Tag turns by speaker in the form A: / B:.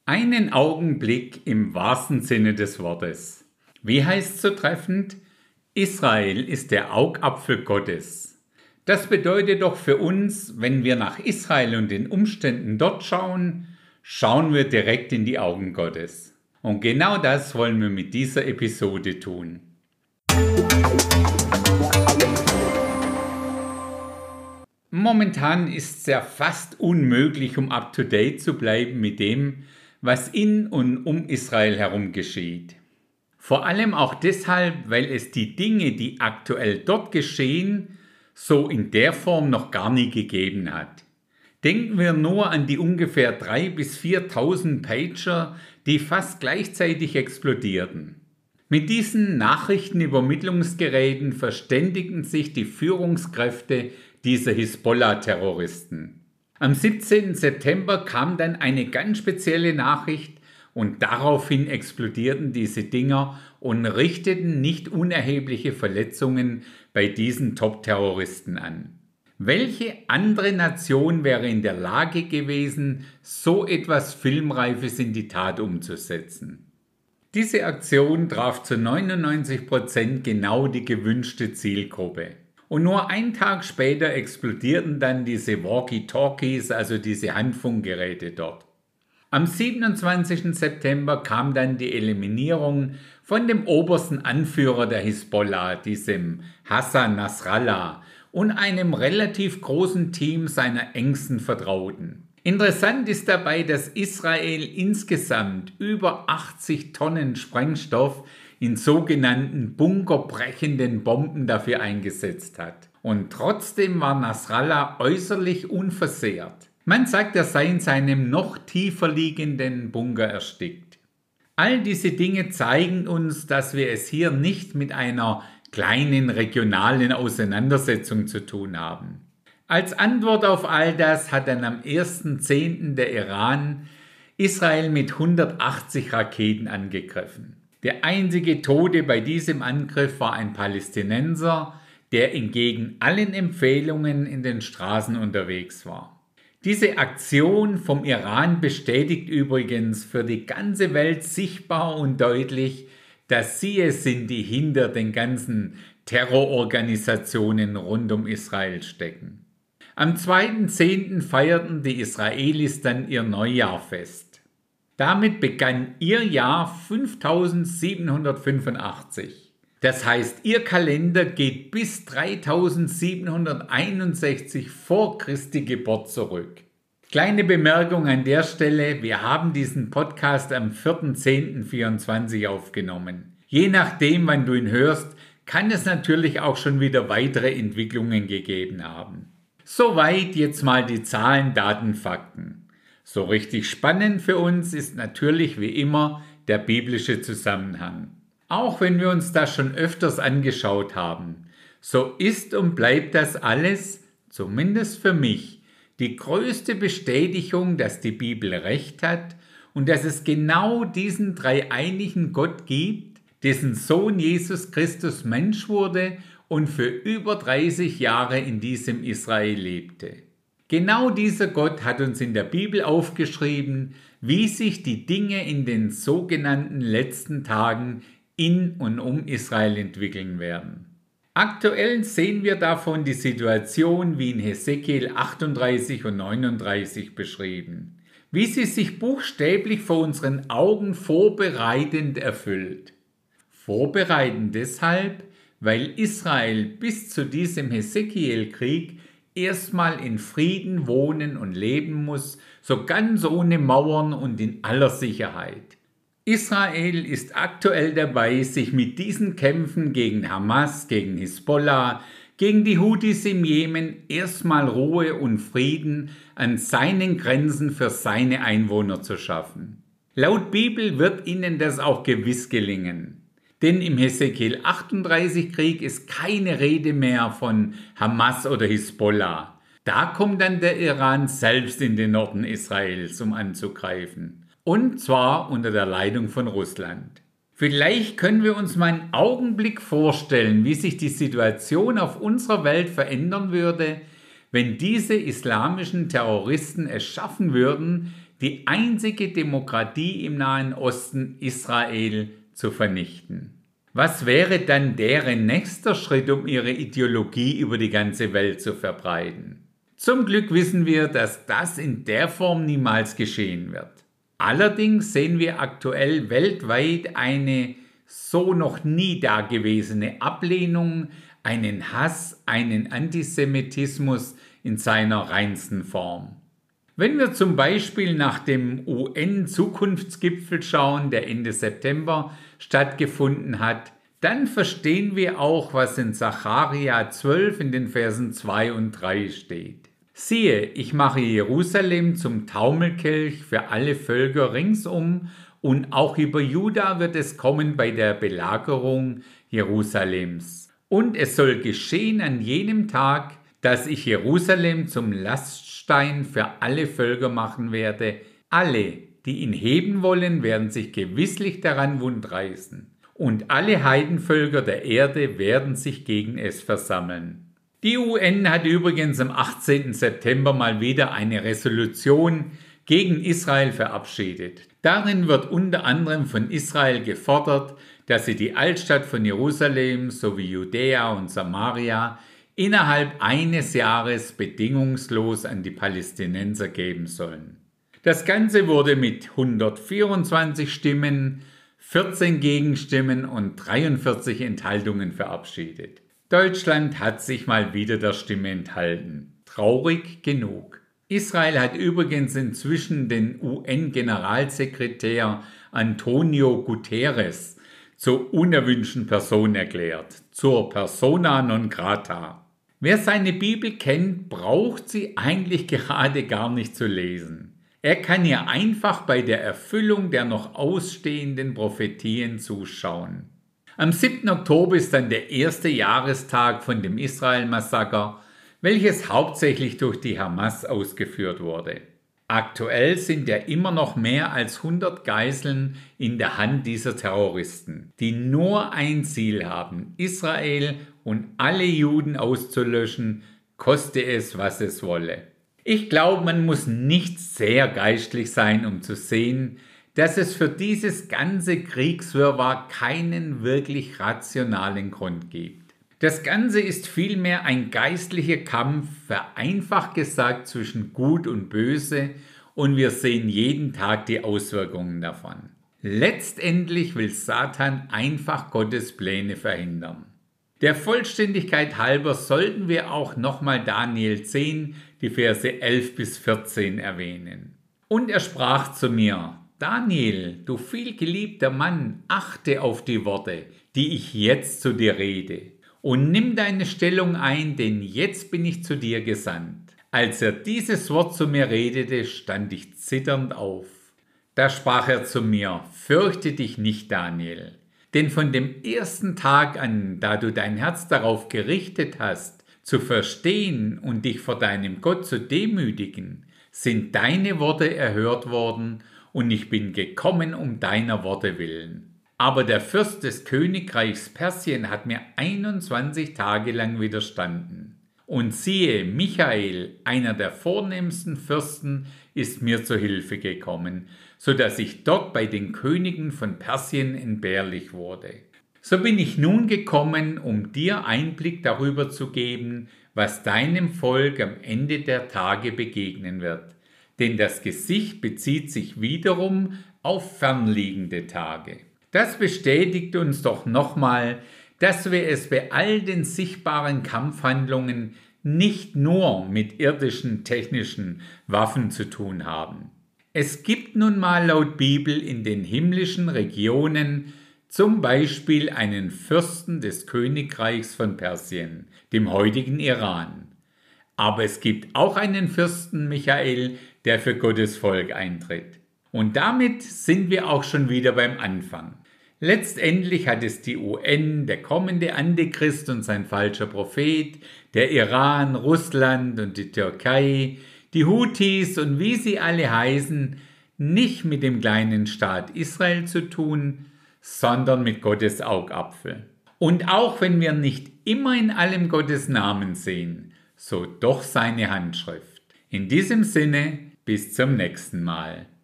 A: Einen Augenblick im wahrsten Sinne des Wortes. Wie heißt es so treffend? Israel ist der Augapfel Gottes. Das bedeutet doch für uns, wenn wir nach Israel und den Umständen dort schauen, schauen wir direkt in die Augen Gottes. Und genau das wollen wir mit dieser Episode tun. Momentan ist es ja fast unmöglich, um up-to-date zu bleiben mit dem, was in und um Israel herum geschieht. Vor allem auch deshalb, weil es die Dinge, die aktuell dort geschehen, so in der Form noch gar nie gegeben hat. Denken wir nur an die ungefähr 3.000 bis 4.000 Pager, die fast gleichzeitig explodierten. Mit diesen Nachrichtenübermittlungsgeräten verständigten sich die Führungskräfte dieser Hisbollah-Terroristen. Am 17. September kam dann eine ganz spezielle Nachricht und daraufhin explodierten diese Dinger und richteten nicht unerhebliche Verletzungen bei diesen Top-Terroristen an. Welche andere Nation wäre in der Lage gewesen, so etwas Filmreifes in die Tat umzusetzen? Diese Aktion traf zu 99% genau die gewünschte Zielgruppe. Und nur einen Tag später explodierten dann diese Walkie-Talkies, also diese Handfunkgeräte dort. Am 27. September kam dann die Eliminierung von dem obersten Anführer der Hisbollah, diesem Hassan Nasrallah, und einem relativ großen Team seiner engsten Vertrauten. Interessant ist dabei, dass Israel insgesamt über 80 Tonnen Sprengstoff in sogenannten bunkerbrechenden Bomben dafür eingesetzt hat. Und trotzdem war Nasrallah äußerlich unversehrt. Man sagt, er sei in seinem noch tiefer liegenden Bunker erstickt. All diese Dinge zeigen uns, dass wir es hier nicht mit einer kleinen regionalen Auseinandersetzung zu tun haben. Als Antwort auf all das hat dann am 1.10. der Iran Israel mit 180 Raketen angegriffen. Der einzige Tote bei diesem Angriff war ein Palästinenser, der entgegen allen Empfehlungen in den Straßen unterwegs war. Diese Aktion vom Iran bestätigt übrigens für die ganze Welt sichtbar und deutlich, dass sie es sind, die hinter den ganzen Terrororganisationen rund um Israel stecken. Am 2.10. feierten die Israelis dann ihr Neujahrfest. Damit begann ihr Jahr 5785. Das heißt, ihr Kalender geht bis 3761 vor Christi Geburt zurück. Kleine Bemerkung an der Stelle, wir haben diesen Podcast am 4.10.24 aufgenommen. Je nachdem, wann du ihn hörst, kann es natürlich auch schon wieder weitere Entwicklungen gegeben haben. Soweit jetzt mal die Zahlen, Daten, Fakten. So richtig spannend für uns ist natürlich wie immer der biblische Zusammenhang. Auch wenn wir uns das schon öfters angeschaut haben, so ist und bleibt das alles, zumindest für mich, die größte Bestätigung, dass die Bibel recht hat und dass es genau diesen dreieinigen Gott gibt, dessen Sohn Jesus Christus Mensch wurde und für über 30 Jahre in diesem Israel lebte. Genau dieser Gott hat uns in der Bibel aufgeschrieben, wie sich die Dinge in den sogenannten letzten Tagen in und um Israel entwickeln werden. Aktuell sehen wir davon die Situation wie in Hesekiel 38 und 39 beschrieben, wie sie sich buchstäblich vor unseren Augen vorbereitend erfüllt. Vorbereitend deshalb, weil Israel bis zu diesem Hesekiel-Krieg erstmal in Frieden wohnen und leben muss, so ganz ohne Mauern und in aller Sicherheit. Israel ist aktuell dabei, sich mit diesen Kämpfen gegen Hamas, gegen Hisbollah, gegen die Houthis im Jemen erstmal Ruhe und Frieden an seinen Grenzen für seine Einwohner zu schaffen. Laut Bibel wird ihnen das auch gewiss gelingen. Denn im Hesekiel 38 Krieg ist keine Rede mehr von Hamas oder Hisbollah. Da kommt dann der Iran selbst in den Norden Israels, um anzugreifen. Und zwar unter der Leitung von Russland. Vielleicht können wir uns mal einen Augenblick vorstellen, wie sich die Situation auf unserer Welt verändern würde, wenn diese islamischen Terroristen es schaffen würden, die einzige Demokratie im Nahen Osten, Israel, zu vernichten. Was wäre dann deren nächster Schritt, um ihre Ideologie über die ganze Welt zu verbreiten? Zum Glück wissen wir, dass das in der Form niemals geschehen wird. Allerdings sehen wir aktuell weltweit eine so noch nie dagewesene Ablehnung, einen Hass, einen Antisemitismus in seiner reinsten Form. Wenn wir zum Beispiel nach dem UN-Zukunftsgipfel schauen, der Ende September stattgefunden hat, dann verstehen wir auch, was in Sacharja 12 in den Versen 2 und 3 steht. Siehe, ich mache Jerusalem zum Taumelkelch für alle Völker ringsum, und auch über Juda wird es kommen bei der Belagerung Jerusalems. Und es soll geschehen an jenem Tag, dass ich Jerusalem zum Laststein für alle Völker machen werde. Alle, die ihn heben wollen, werden sich gewisslich daran wundreißen. Und alle Heidenvölker der Erde werden sich gegen es versammeln. Die UN hat übrigens am 18. September mal wieder eine Resolution gegen Israel verabschiedet. Darin wird unter anderem von Israel gefordert, dass sie die Altstadt von Jerusalem sowie Judäa und Samaria innerhalb eines Jahres bedingungslos an die Palästinenser geben sollen. Das Ganze wurde mit 124 Stimmen, 14 Gegenstimmen und 43 Enthaltungen verabschiedet. Deutschland hat sich mal wieder der Stimme enthalten. Traurig genug. Israel hat übrigens inzwischen den UN-Generalsekretär Antonio Guterres zur unerwünschten Person erklärt, zur Persona non grata. Wer seine Bibel kennt, braucht sie eigentlich gerade gar nicht zu lesen. Er kann ihr einfach bei der Erfüllung der noch ausstehenden Prophetien zuschauen. Am 7. Oktober ist dann der erste Jahrestag von dem Israel-Massaker, welches hauptsächlich durch die Hamas ausgeführt wurde. Aktuell sind ja immer noch mehr als 100 Geiseln in der Hand dieser Terroristen, die nur ein Ziel haben: Israel und alle Juden auszulöschen, koste es, was es wolle. Ich glaube, man muss nicht sehr geistlich sein, um zu sehen, dass es für dieses ganze Kriegswirrwarr keinen wirklich rationalen Grund gibt. Das Ganze ist vielmehr ein geistlicher Kampf, vereinfacht gesagt, zwischen Gut und Böse, und wir sehen jeden Tag die Auswirkungen davon. Letztendlich will Satan einfach Gottes Pläne verhindern. Der Vollständigkeit halber sollten wir auch nochmal Daniel 10, die Verse 11 bis 14 erwähnen. Und er sprach zu mir: Daniel, du vielgeliebter Mann, achte auf die Worte, die ich jetzt zu dir rede, und nimm deine Stellung ein, denn jetzt bin ich zu dir gesandt. Als er dieses Wort zu mir redete, stand ich zitternd auf. Da sprach er zu mir: Fürchte dich nicht, Daniel, denn von dem ersten Tag an, da du dein Herz darauf gerichtet hast, zu verstehen und dich vor deinem Gott zu demütigen, sind deine Worte erhört worden, und ich bin gekommen um deiner Worte willen. Aber der Fürst des Königreichs Persien hat mir 21 Tage lang widerstanden. Und siehe, Michael, einer der vornehmsten Fürsten, ist mir zu Hilfe gekommen, so dass ich dort bei den Königen von Persien entbehrlich wurde. So bin ich nun gekommen, um dir Einblick darüber zu geben, was deinem Volk am Ende der Tage begegnen wird. Denn das Gesicht bezieht sich wiederum auf fernliegende Tage. Das bestätigt uns doch nochmal, dass wir es bei all den sichtbaren Kampfhandlungen nicht nur mit irdischen technischen Waffen zu tun haben. Es gibt nun mal laut Bibel in den himmlischen Regionen zum Beispiel einen Fürsten des Königreichs von Persien, dem heutigen Iran. Aber es gibt auch einen Fürsten Michael, der für Gottes Volk eintritt. Und damit sind wir auch schon wieder beim Anfang. Letztendlich hat es die UN, der kommende Antichrist und sein falscher Prophet, der Iran, Russland und die Türkei, die Houthis und wie sie alle heißen, nicht mit dem kleinen Staat Israel zu tun, sondern mit Gottes Augapfel. Und auch wenn wir nicht immer in allem Gottes Namen sehen, so doch seine Handschrift. In diesem Sinne, Bis zum nächsten Mal.